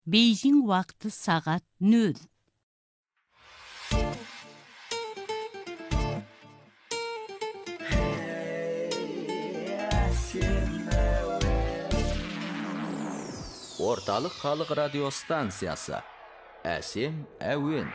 Бейжің уақыты сағат 0. Орталық халық радио станциясы. Әсем әуен.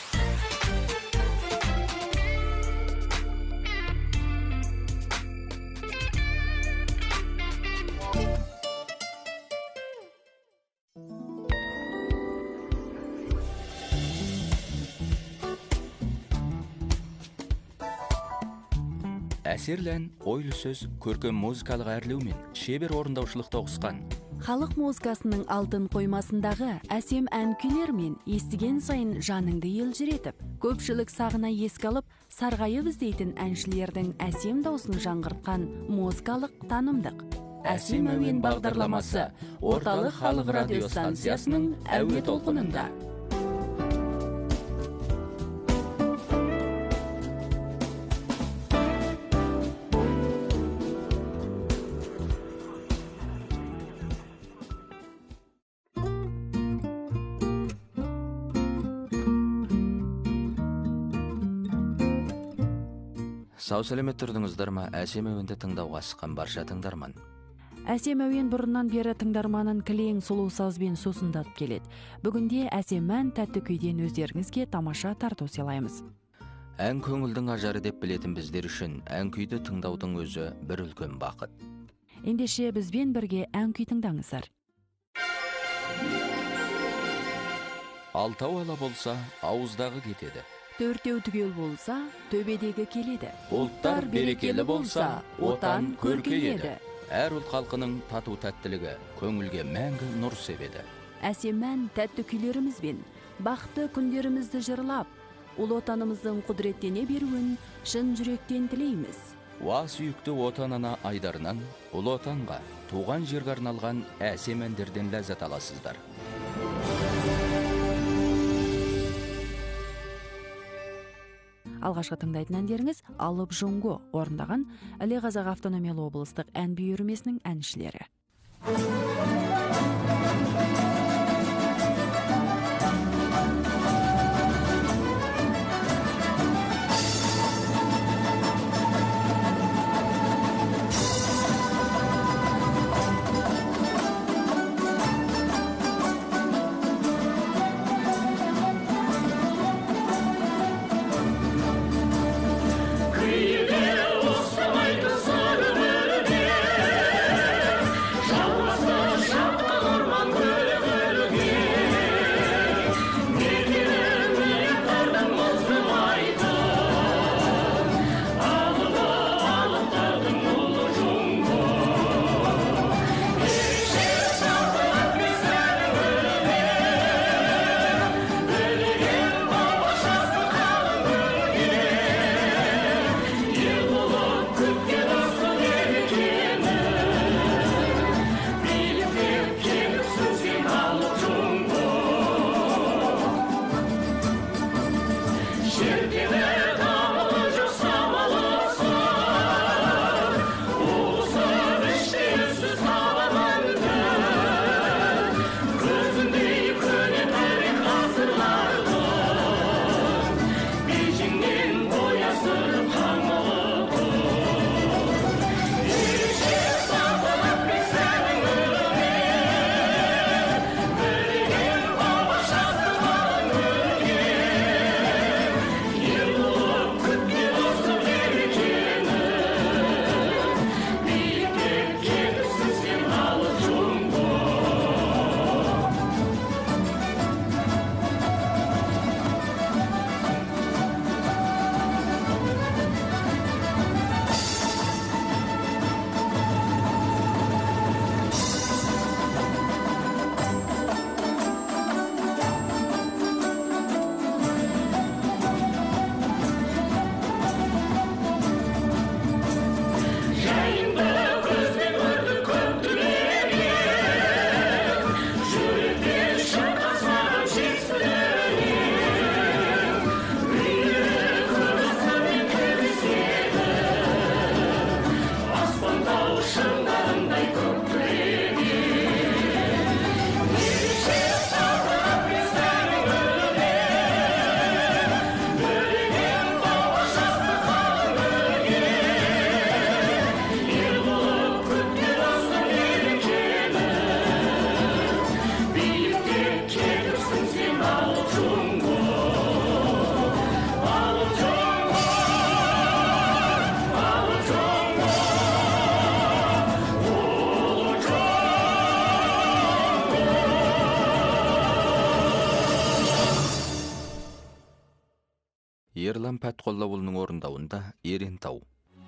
Әсерлән ойлы сөз, көркем музыкалық әрлеумен шебер орындаушылықта ұқсқан. Халық музыкасының алтын қоймасындағы әсем ән күйлермен естіген сайын жаныңды елжіретіп, көпшілік сағына еске алып, сарғайып іздейтін әншілердің әсем даусын жаңғыртқан музыкалық танымдық. Әсем әуен бағдарламасы Орталық халық радио станциясының әуе толқынында. Сау сәлемет тұрдыңыздар ма? Әсем әуенді тыңдауға асыққан барша тыңдарман. Әсем әуен бұрыннан бері тыңдарманын кілең сұлу сазбен сусындатып келеді. Бүгінде әсем ән тәтті күйден өздеріңізге тамаша тарту сыйлаймыз. Ән көңілдің ажары деп білетін біздер үшін ән күйді тыңдаудың өзі бір үлкен бақыт. Ендеше бізбен бірге ән күй тыңдаңыздар. Алтау ала болса, ауыздағы кетеді. Төртеу түгел болса, төбедегі келеді. Ұлттар берекелі болса, отан көркейеді. Әр ұлт халқының тату тәттілігі көңілге мәңгі нұр себеді. Әсем ән тәтті күйлерімізбен бақытты күндерімізді жырлап, ұлы отанымыздың құдіреттене беруін шын жүректен тілейміз. Уа сүйікті отанына айдарынан, ұлы отанға, туған жерге арналған әсем әндерден ләззат аласыздар. Алғашқы тыңдайтын әндеріңіз Алып Жоңго орындаған Іле Қазақ автономиялы облыстық ән би үйірмесінің әншілері. Остамайды сары бірде, жалғаса Ерлан Пәтқоллаұлының орындауында Ерентау.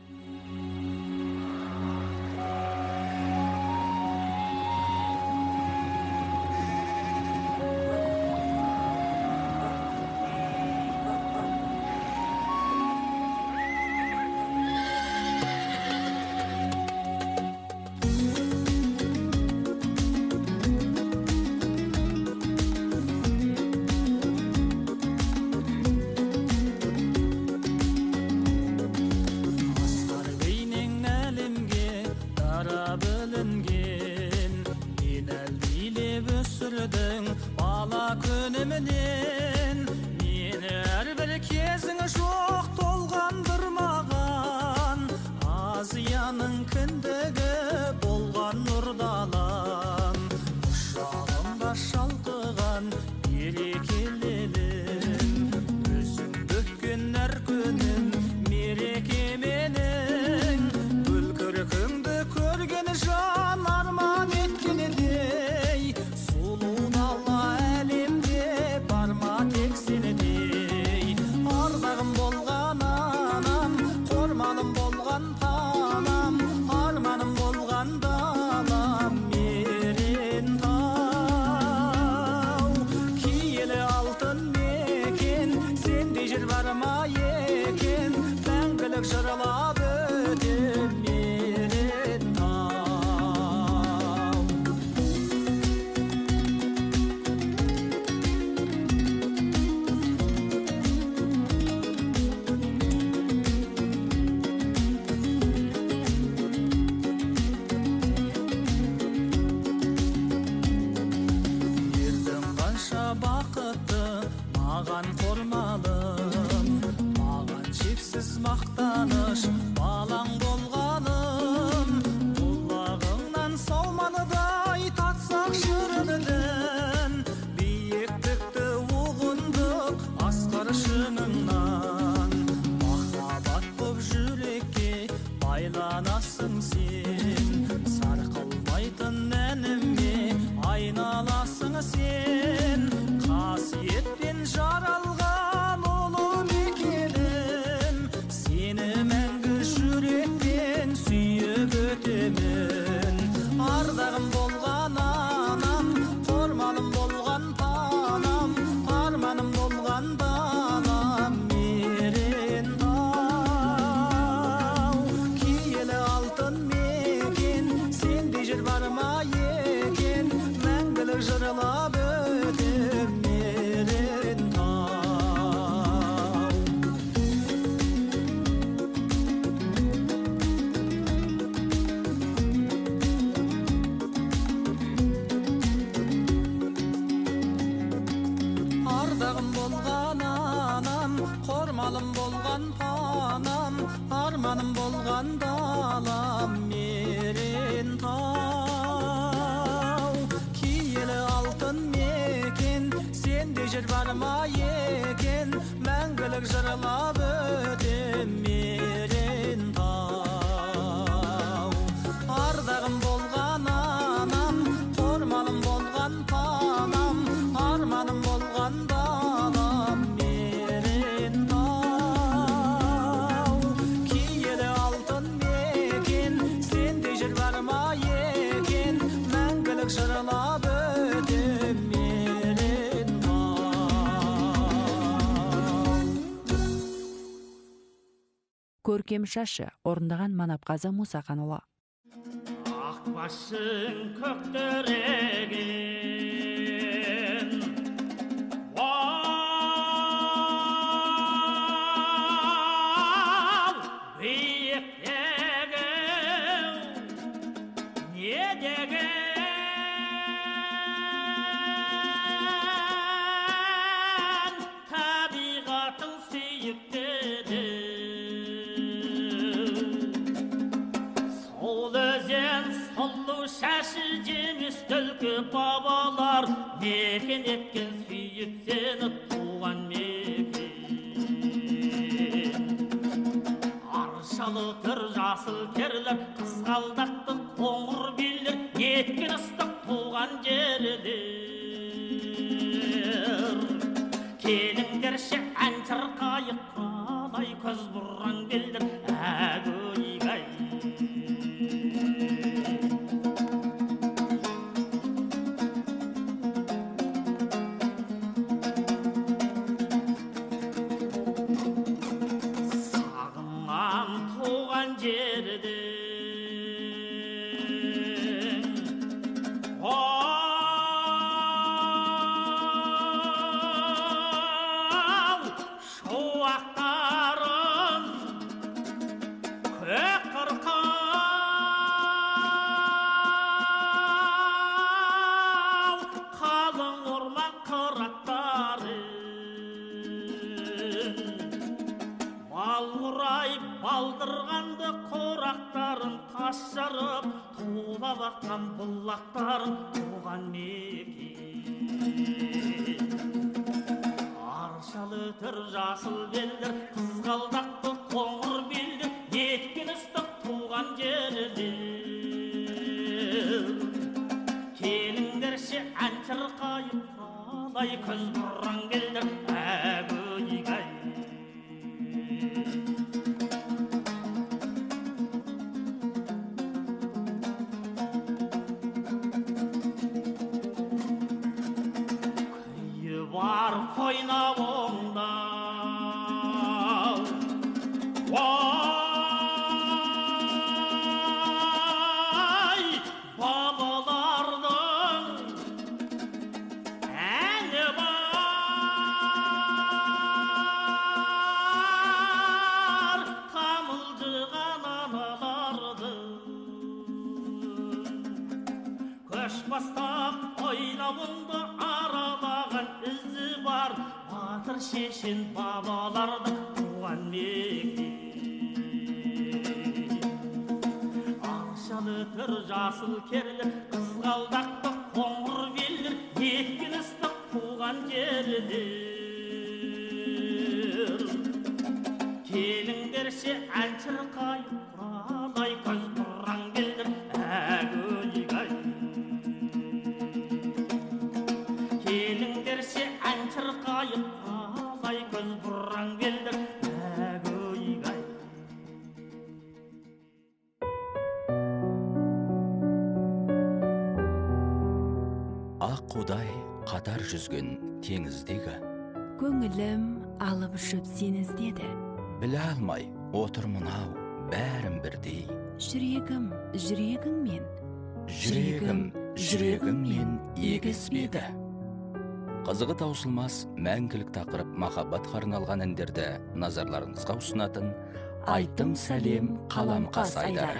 Көркем шашы орындаған Манапқазы Мұсақанұлы. Ақ басың көктереген вау биіктегі не деген табиғаттың сүйіктері шашы жеміс түлкі бабалар мекен еткен сүйіп сені туған мекен аршалы түр жасыл терлер қызғалдақты қоңыр белдер еткен ыстық туған жерлер келіңдерші ән шырқайыққа көз бұрған белдер әгөйгай. Сағынған туған жерден шуақтарын көк қырқау қалың орман қыраттарын балғұрайып балдырғанды қорақтарын тас жарып тулап аққан бұлақтарын туған мекен. Аршалы түр жасыл белдер, қызғалдақты қоңыр белдер, еткен ыстық туған жерлер. Келіңдерші ән шырқайып, қалай көз бұрған келдер әгөйгай. Бар қойнап оңдау, ой, бабалардың әні бар, қамылжыған аналардың көш бастап ойнауыңды аралаған ізі бар, батыр шешен бабаларды туған мекен. Аршалы түр жасыл керлер, қызғалдақты қоңыр белдер, еткен ыстық туған жерлер. Келіңдерші ән шырқайып, құралай көз бұрған келдер әгөйгай. Келіңдерші ән шырқайып, қалай көз бұрған келдір әгөйгай. Ақ қудай қатар жүзген теңіздегі, көңілім алып ұшып сені іздеді. біле алмай отыр мынау бәрін бірдей. Жүрегім жүрегіңмен, жүрегіммен егеспеді. Қызығы таусылмас мәңгілік тақырып махаббатқа арналған әндерді назарларыңызға ұсынатын Айтым сәлем қаламқас айдары.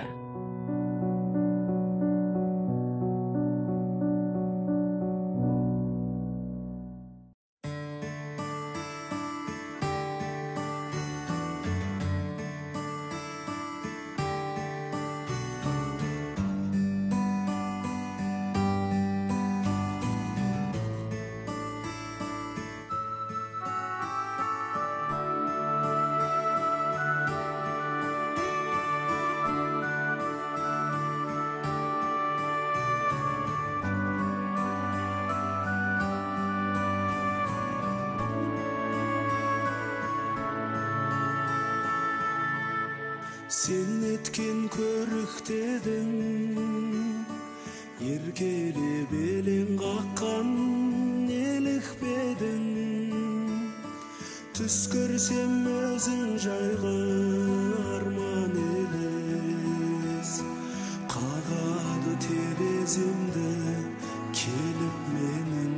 Sen etken körüktedin, erkeli belin kakkan elikpedin. Түс көрсем өзің жайлы арман елес, қағады тереземді келіп менің.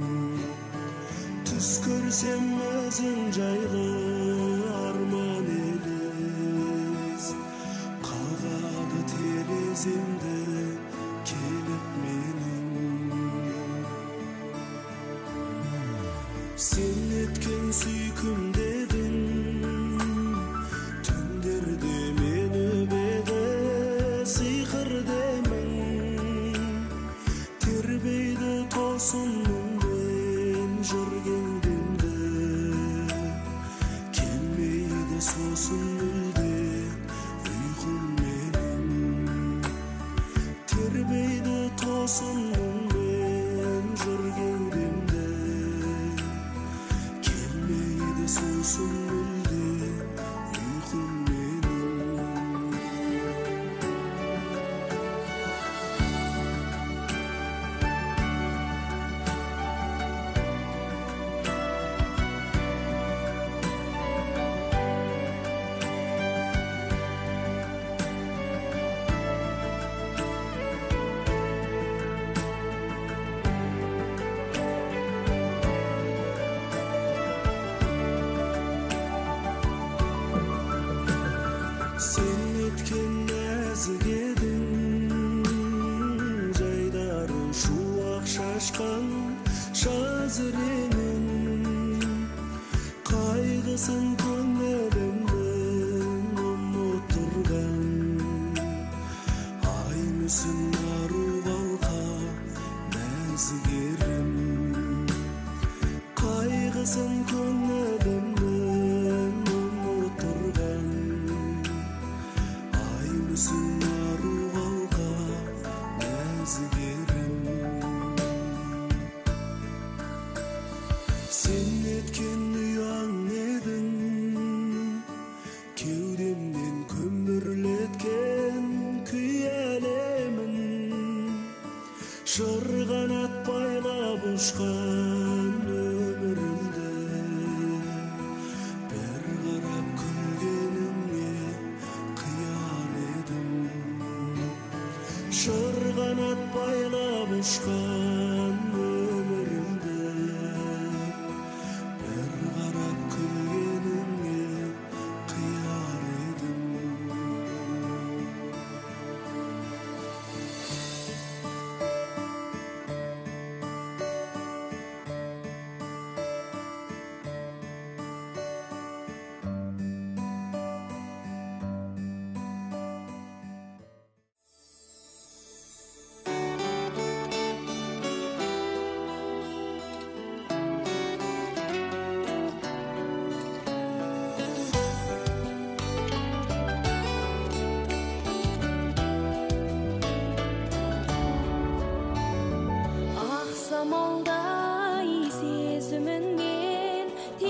Түс көрсем өзің жайлы арман елес, қағады тереземді келіп менің. Sen etken süyküm dedin, tünderde meni bede sıyqır demin. Terbeydi tosunmun ben jürgendimde, kelmeydi sosun mülde uygun menin. Terbeydi tosunmun ben jürgendimde, sosun mülde кабышкан шазыренин кайгысын көңүлүмдөн унутурган ай мүсүн ару балка мезгерим кайгысын көңүлүмдөн унутурган ай мүсүн ару балка мезгерим сен эткен уяң едің кеудемден көмүрлеткен күй әлемін шырғанат байлап ұшқан өмірімді бір қарап күлгеніңе қияр едім шырғанат байлап ұшқан өмірімді бір қарап күлгеніңе қияр едім Самалдай сезіміңмен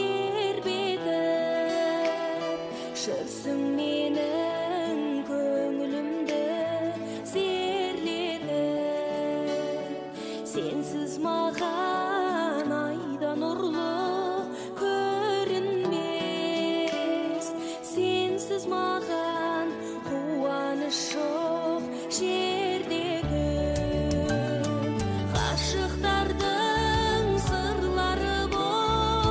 тербетіп жүрсің менің көңілімді серлетіп сенсіз маған айдан нұрлы көрінбес сенсіз маған қуаныш жоқ жердегі ғашықтардың сырлары боп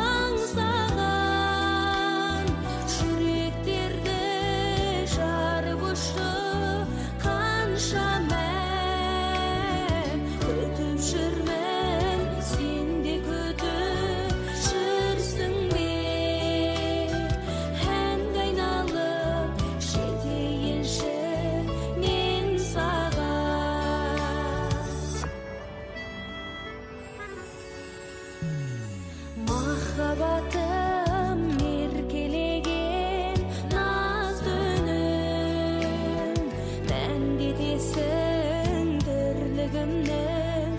аңсаған жүректерді жарып ұшты қанша мән күтіп жүрмін сен де күтіп жүрсің бе әнге айналып жетейінші мен саған махаббатым еркелеген назды үнің мәнге етесің тірлігімнің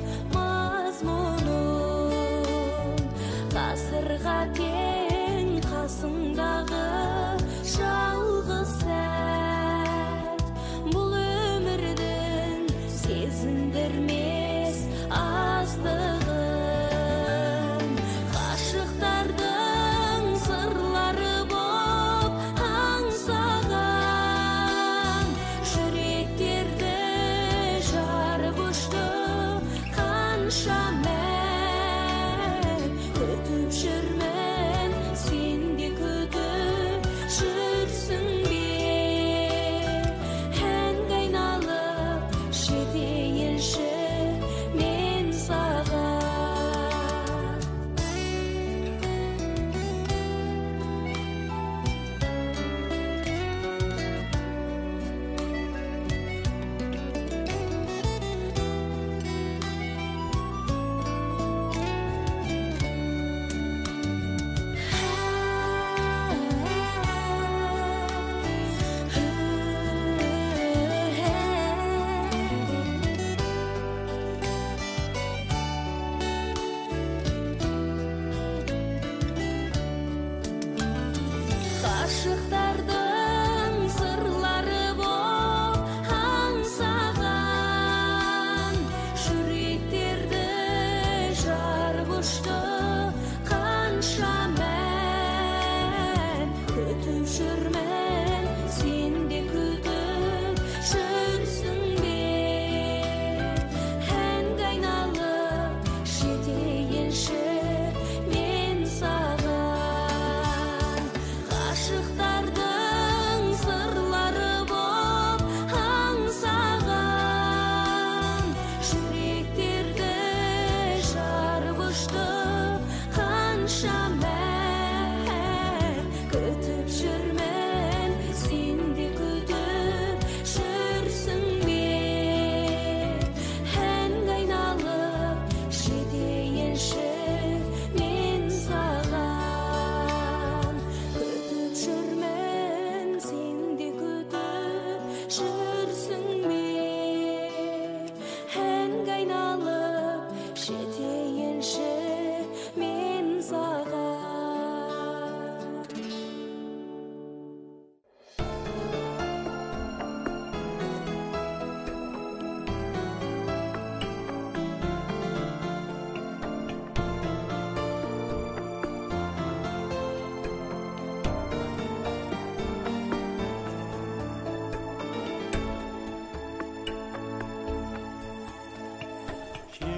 мазмұнын ғасырға тең қасымдағы жалғыз сәт бұл өмірдің сезіндірмес аздығын ғашықтардың сырлары боп аңсаған жүректерді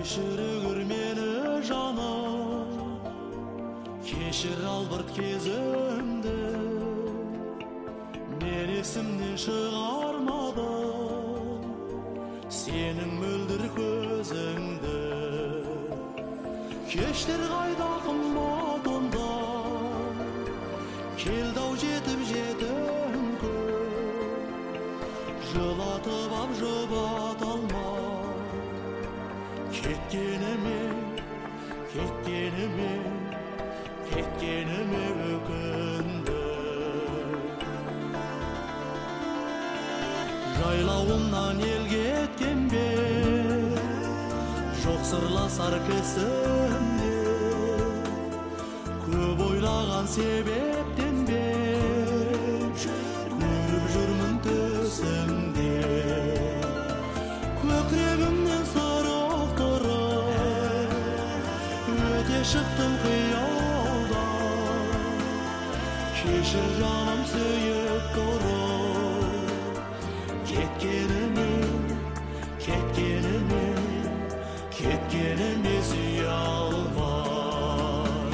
кешірігір мені жаным, кешір албырт кезімді, мен есімнен шығармадым сенің мөлдір көзіңді. Кештер қайда қымбат онда, келді-ау жетіп жетім көп, жылатып ап жұбата алмай, кеткеніме өкінді. Жайлауымнан ел кеткен бе, жоқ сырласар кісімде, көп ойлаған себептен бе, көріп жүрмін төсіңде. Көкірегімнен сырық тұрып, өте шықтым қиялда, кешір жаным сүйіп тұрып, кеткеніме сүйе алмай.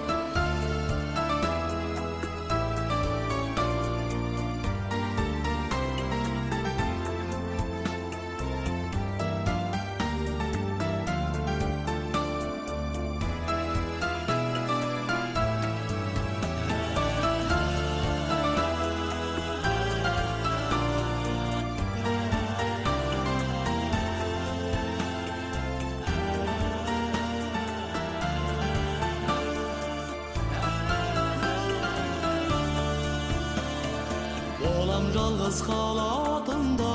Болам жалғыз қалатында,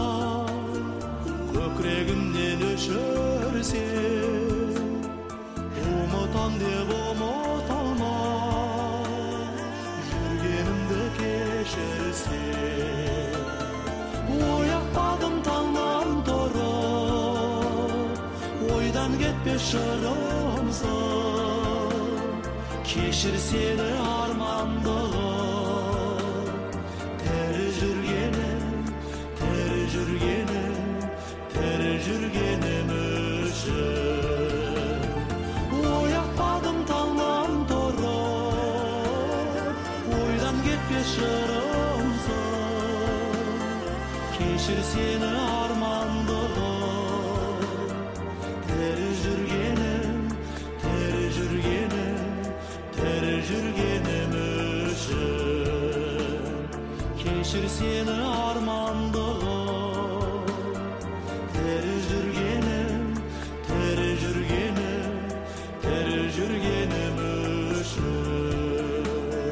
көкірегімнен өшірсе, ұмытам деп ұмыта алмай, жүргенімді кешірсе. Ояқтадым таңнан тұрып, ойдан кетпес жырымсың, кешір сені армандығым. Жүргенім үшін ояқпадым таңнан тұрып, ойдан кетпес жырымсың, кешір сені армандығым. Тірі жүргенім үшін, кешір сені армандығым. Жүргенім үшін.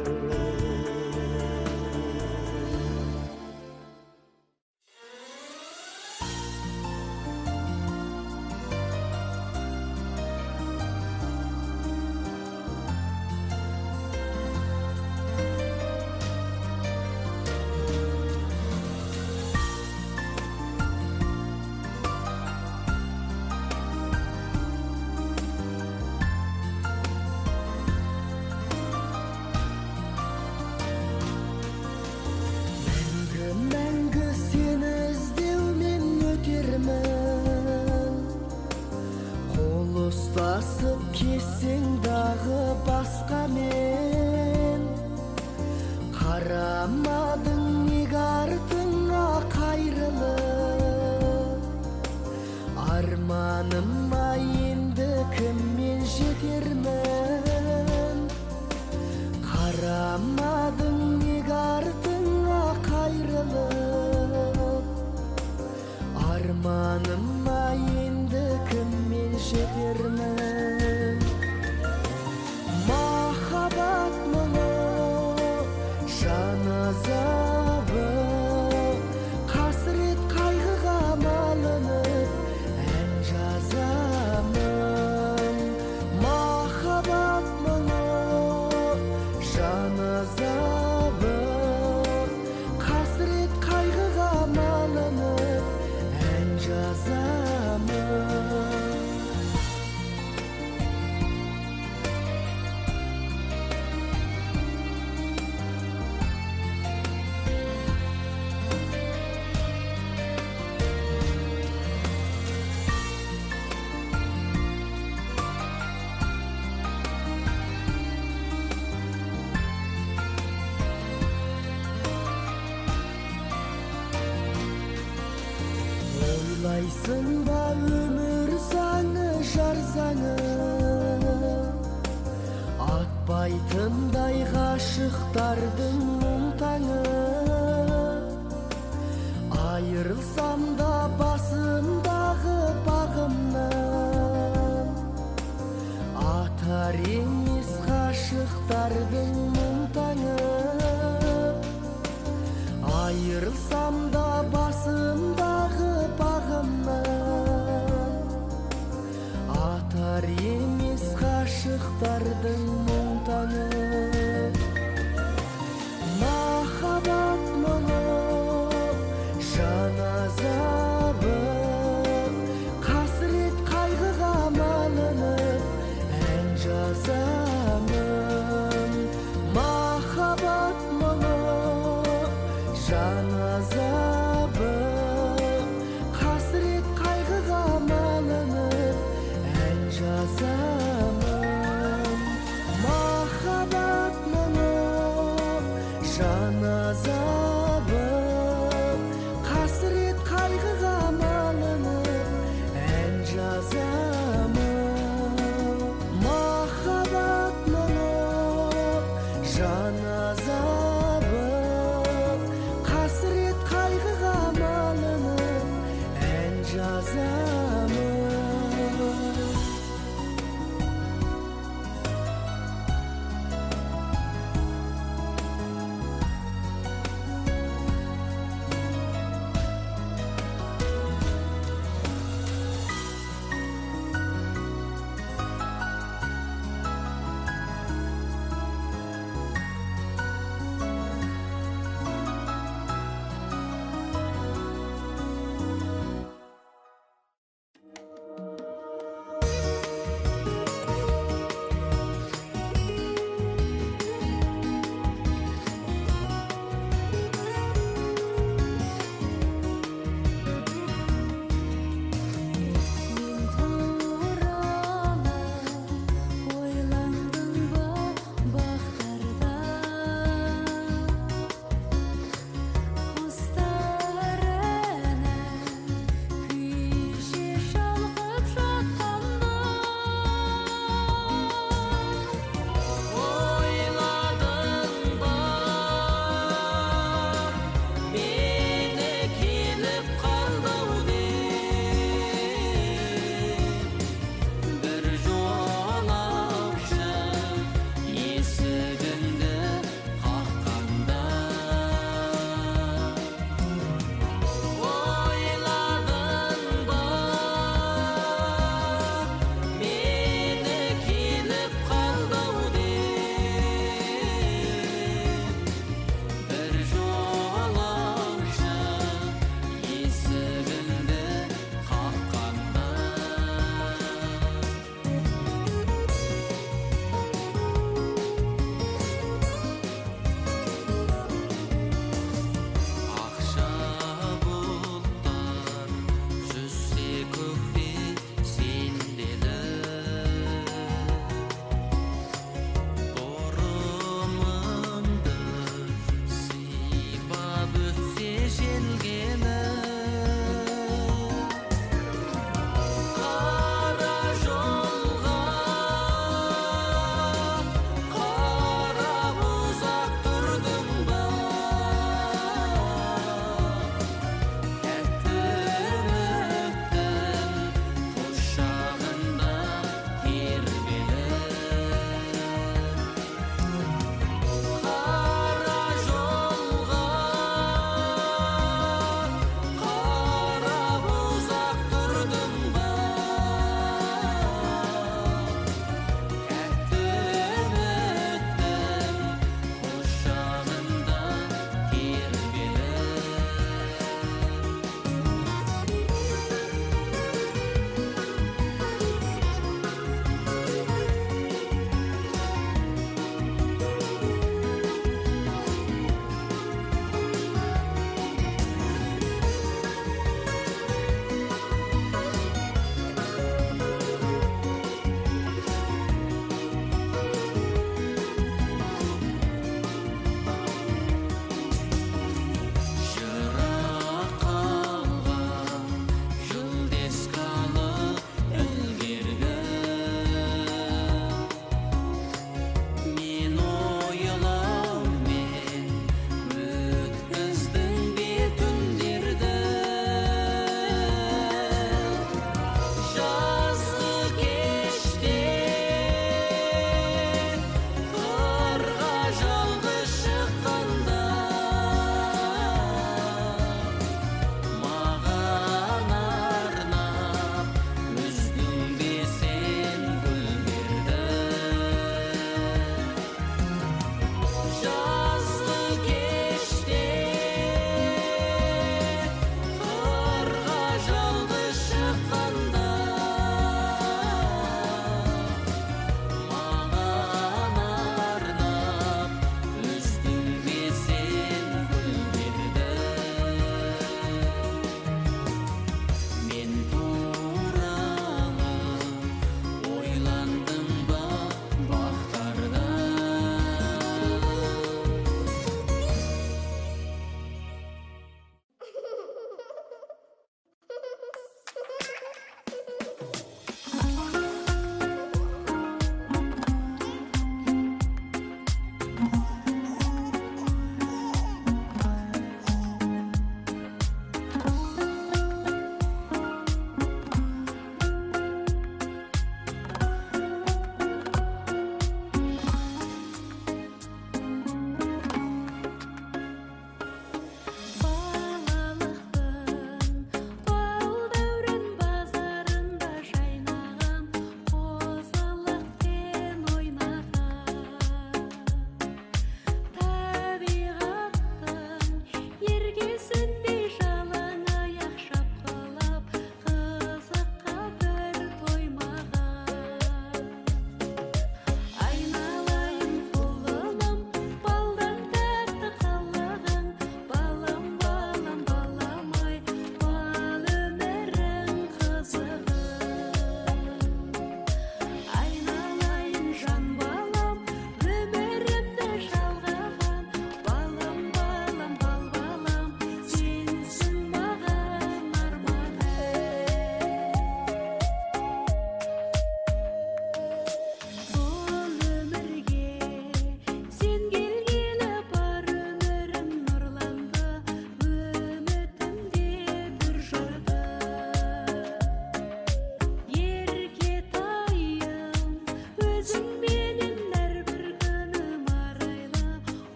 Ұстасып кесең дағы басқа мен, қарамадың неге артыңа қайрылып, арманыма енді кіммен жетермін. Қарамадың неге артыңа қайрылып, арманыма енді кіммен жетермін. Махаббат мұны жан азабы ойлайсың ба өмір заңы жар заңы, атпайтындай ғашықтардың мұң таңы. Айырылсам да басымдағы бағымнан, атар емес ғашықтардың мұң таңы. Айырылсам да басымдағы бағымнан, атар емес ғашықтардың мұң таңы. Махаббат мұңы, жан азабы, қасірет қайғыға малынып ән жазамын. Махаббат мұңы, жан азабы, қасірет қайғыға малынып ән жазамын. Махаббат мұңы, жан азабы, қасірет қайғыға малынып ән жазамын. Махаббат мұңы, жан азабы, қасірет қайғыға малынып ән жазамын.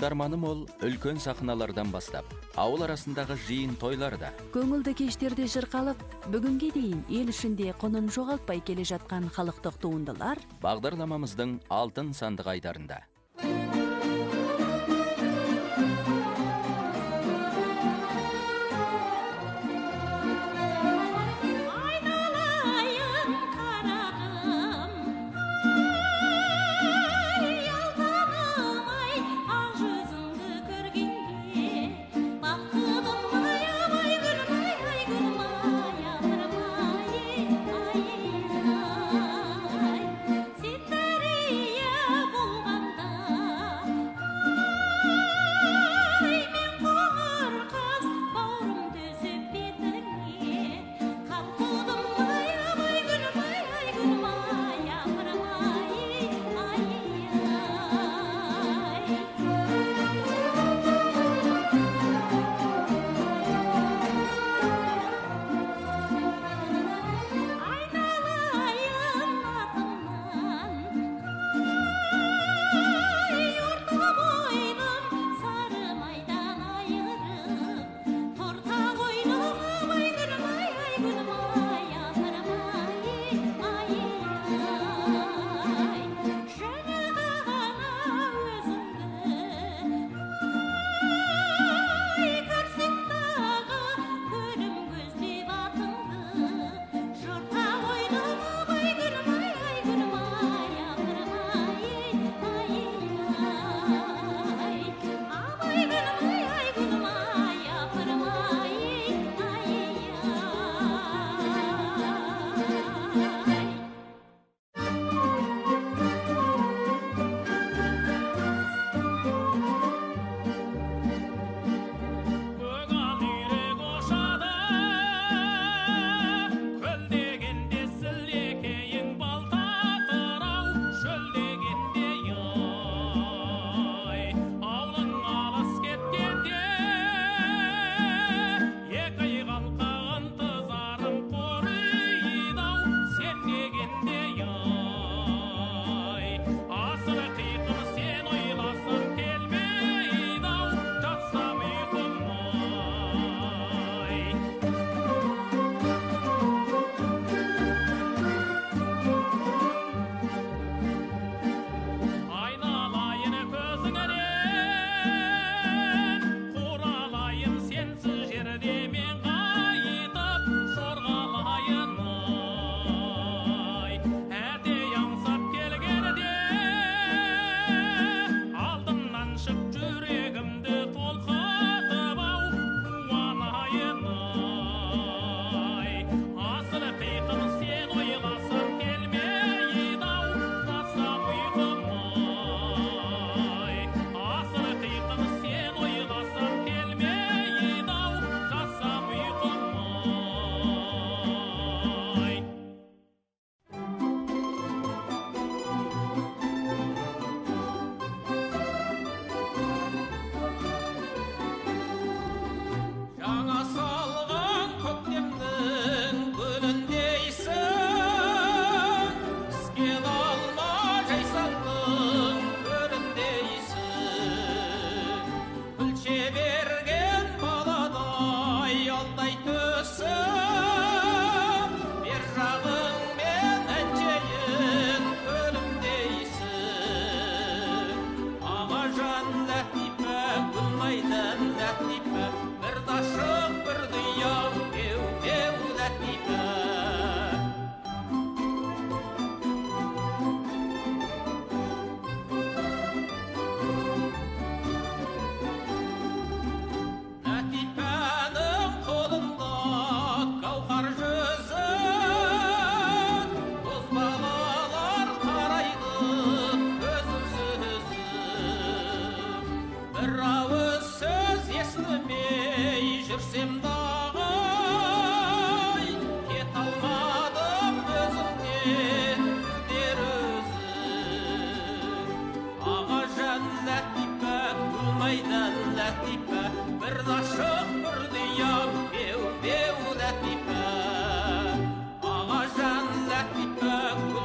Тыңдарманы мол үлкен сахналардан бастап, ауыл арасындағы жиын тойларда, көңілді кештерде шырқалып, бүгінге дейін ел ішінде құнын жоғалтпай келе жатқан халықтық туындылар бағдарламамыздың алтын сандық айдарында.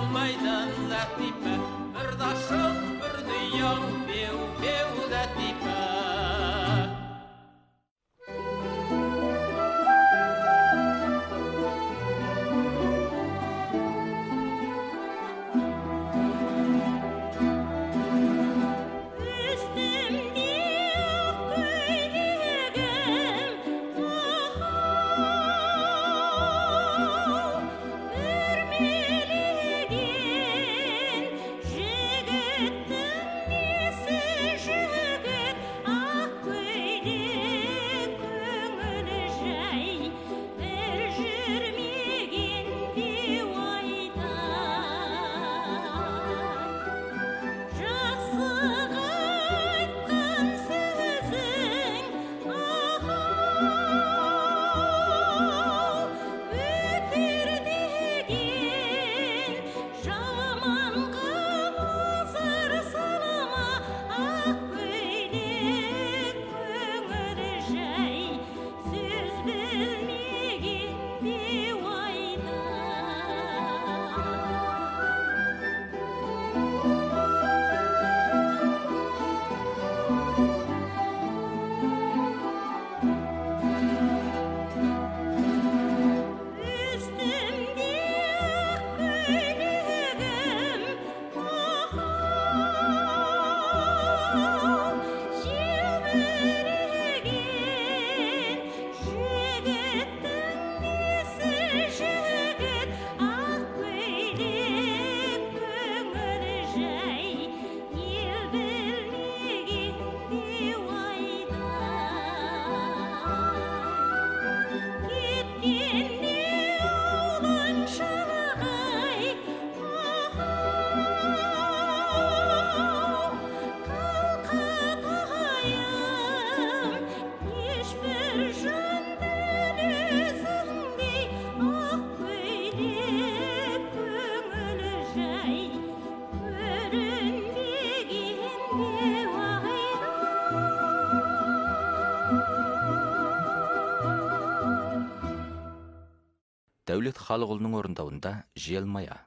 Latifa, bir daşık bir dünya, bev bev latifa. Дәулет Халықұлының орындауында Желмая.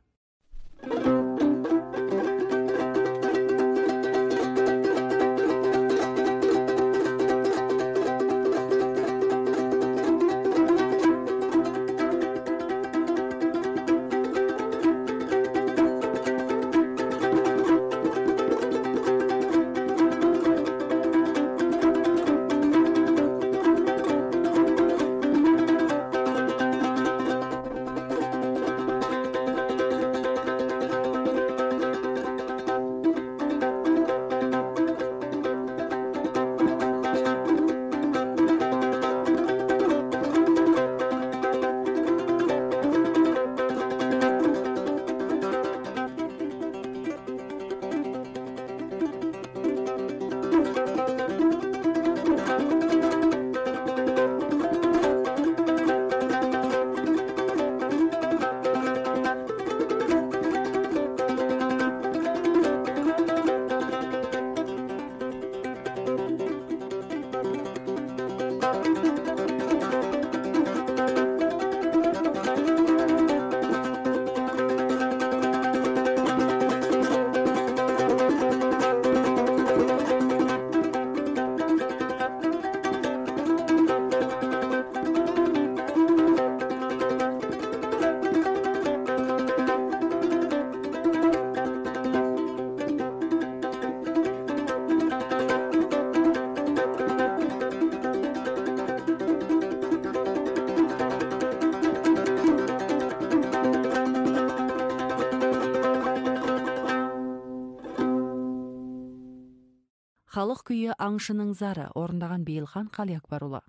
Халық күйі аңшының зары орындаған Бейілхан Қалиакбарұлы.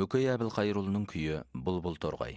Мүкей Әбілқайырұлының күйі Бұлбұл торғай.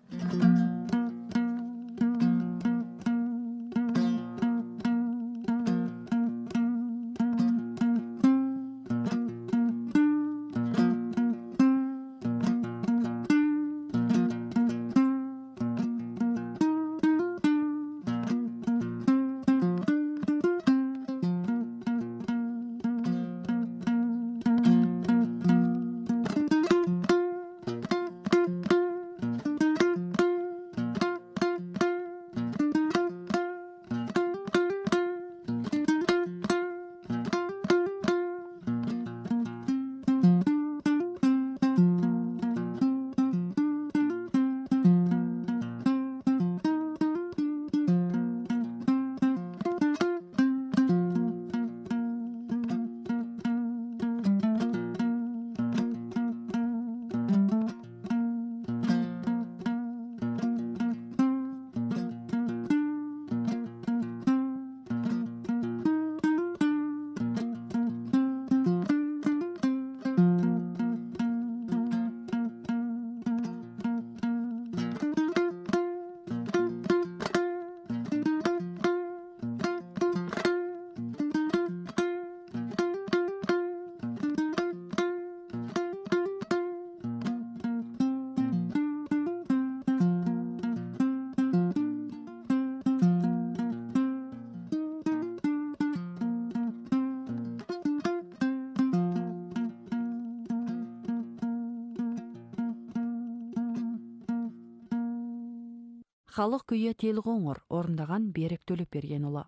Халық күйі Телғоңыр орындаған Берік Төлепбергенұлы.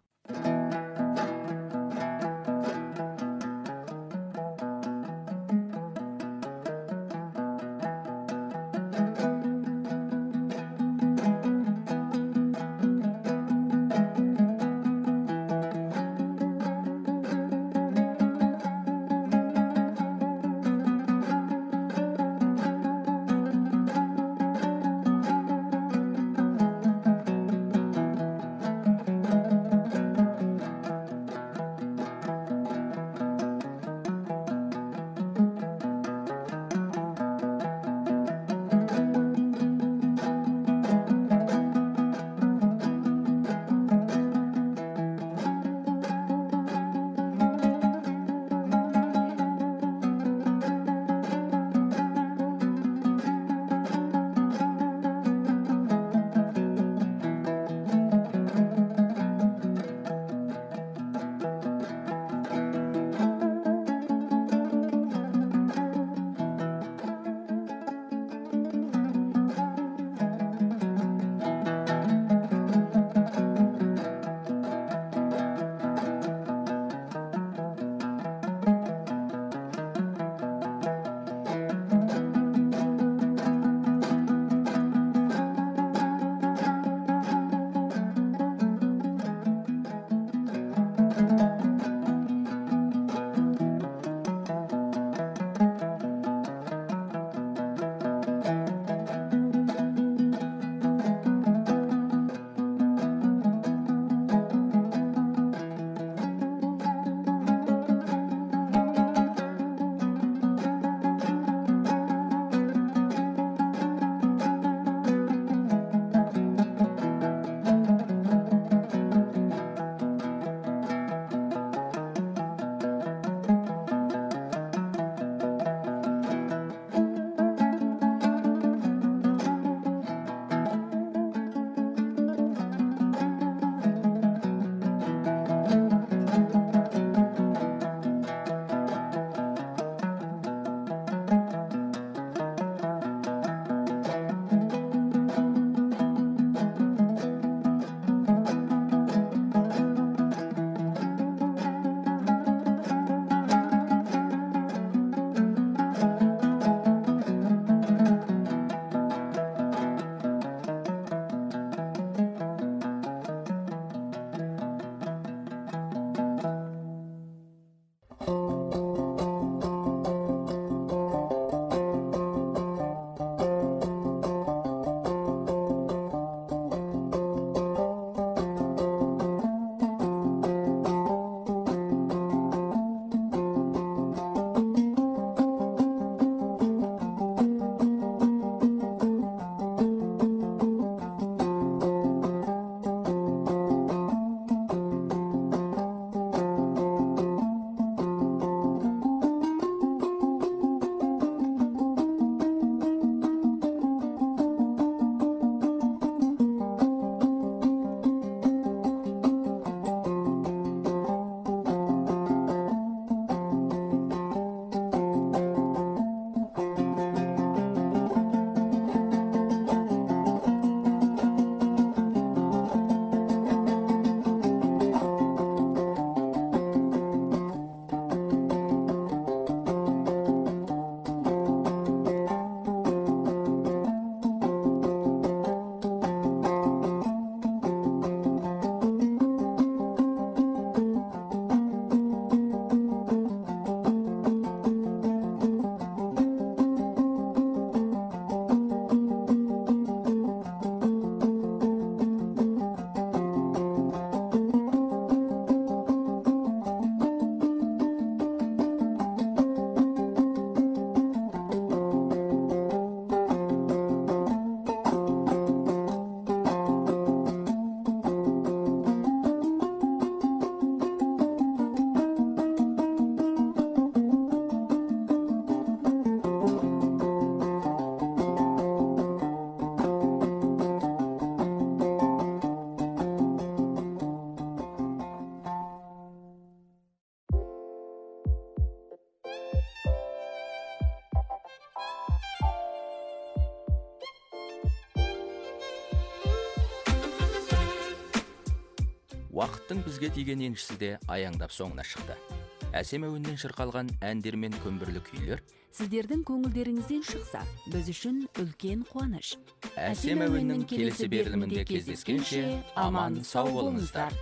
Уақыттың бізге тиген еншісі де аяңдап соңына шықты. Әсем әуеннен шырқалған әндер мен көмбірлі күйлер сіздердің көңілдеріңізден шықса, біз үшін үлкен қуаныш. Әсем әуеннің келесі берілімінде кездескенше аман сау болыңыздар.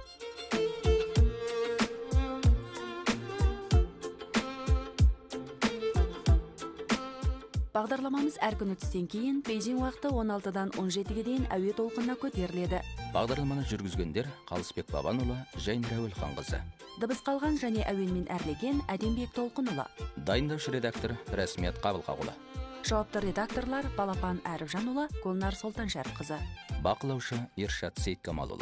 Бағдарламамыз әр күні түстен кейін Бейжің уақыты 16-дан 17-ге дейін әуе толқынына көтеріледі. Бағдарламаны жүргізгендер Қалысбек Бабанұлы, Жайнар Әуелханқызы. Дыбыс қалған және әуенмен әрлеген Әдембек Толқынұлы. Дайындаушы редактор Рәсмет Қабылқағұлы. Жауапты редакторлар Балапан Әріпжанұлы, Гүлнар Солтаншәріпқызы. Бақылаушы Ершат Сейткамалұлы.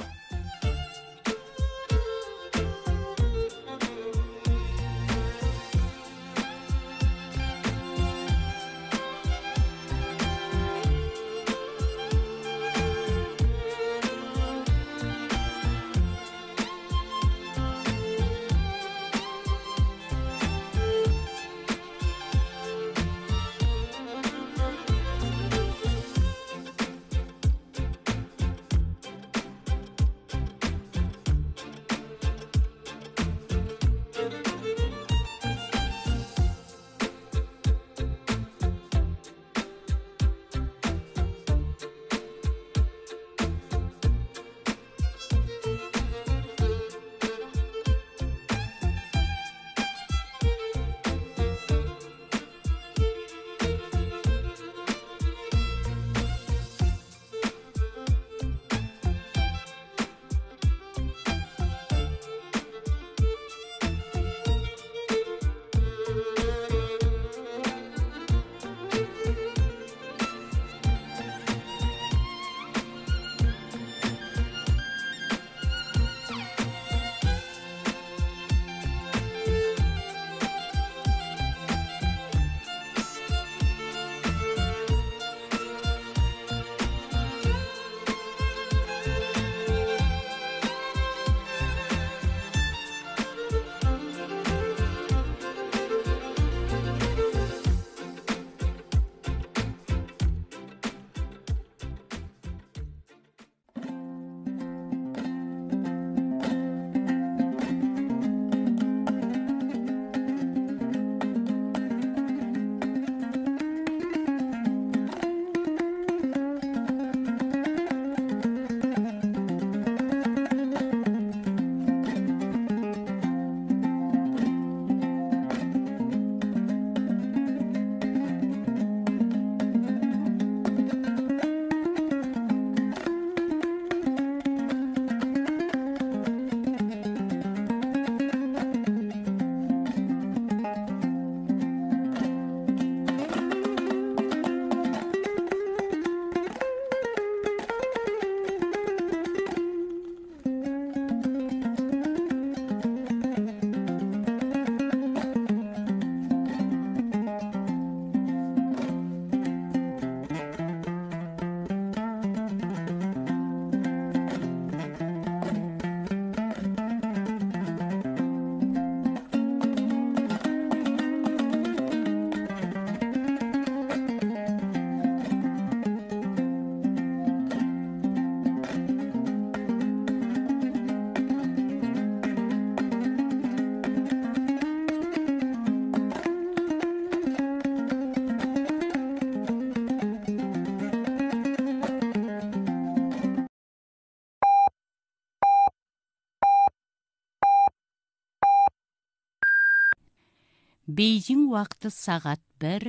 Бейжің уақыты сағат 1.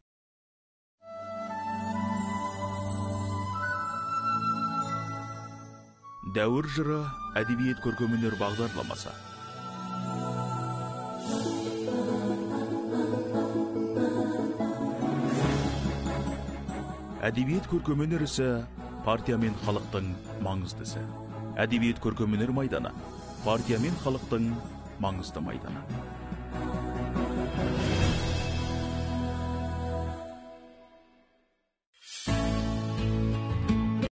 Дәуір жыры әдебиет көркемөнер бағдарламасы. Әдебиет көркемөнер ісі партия мен халықтың маңыздысы. Әдебиет көркемөнер майданы партия мен халықтың маңызды майданы.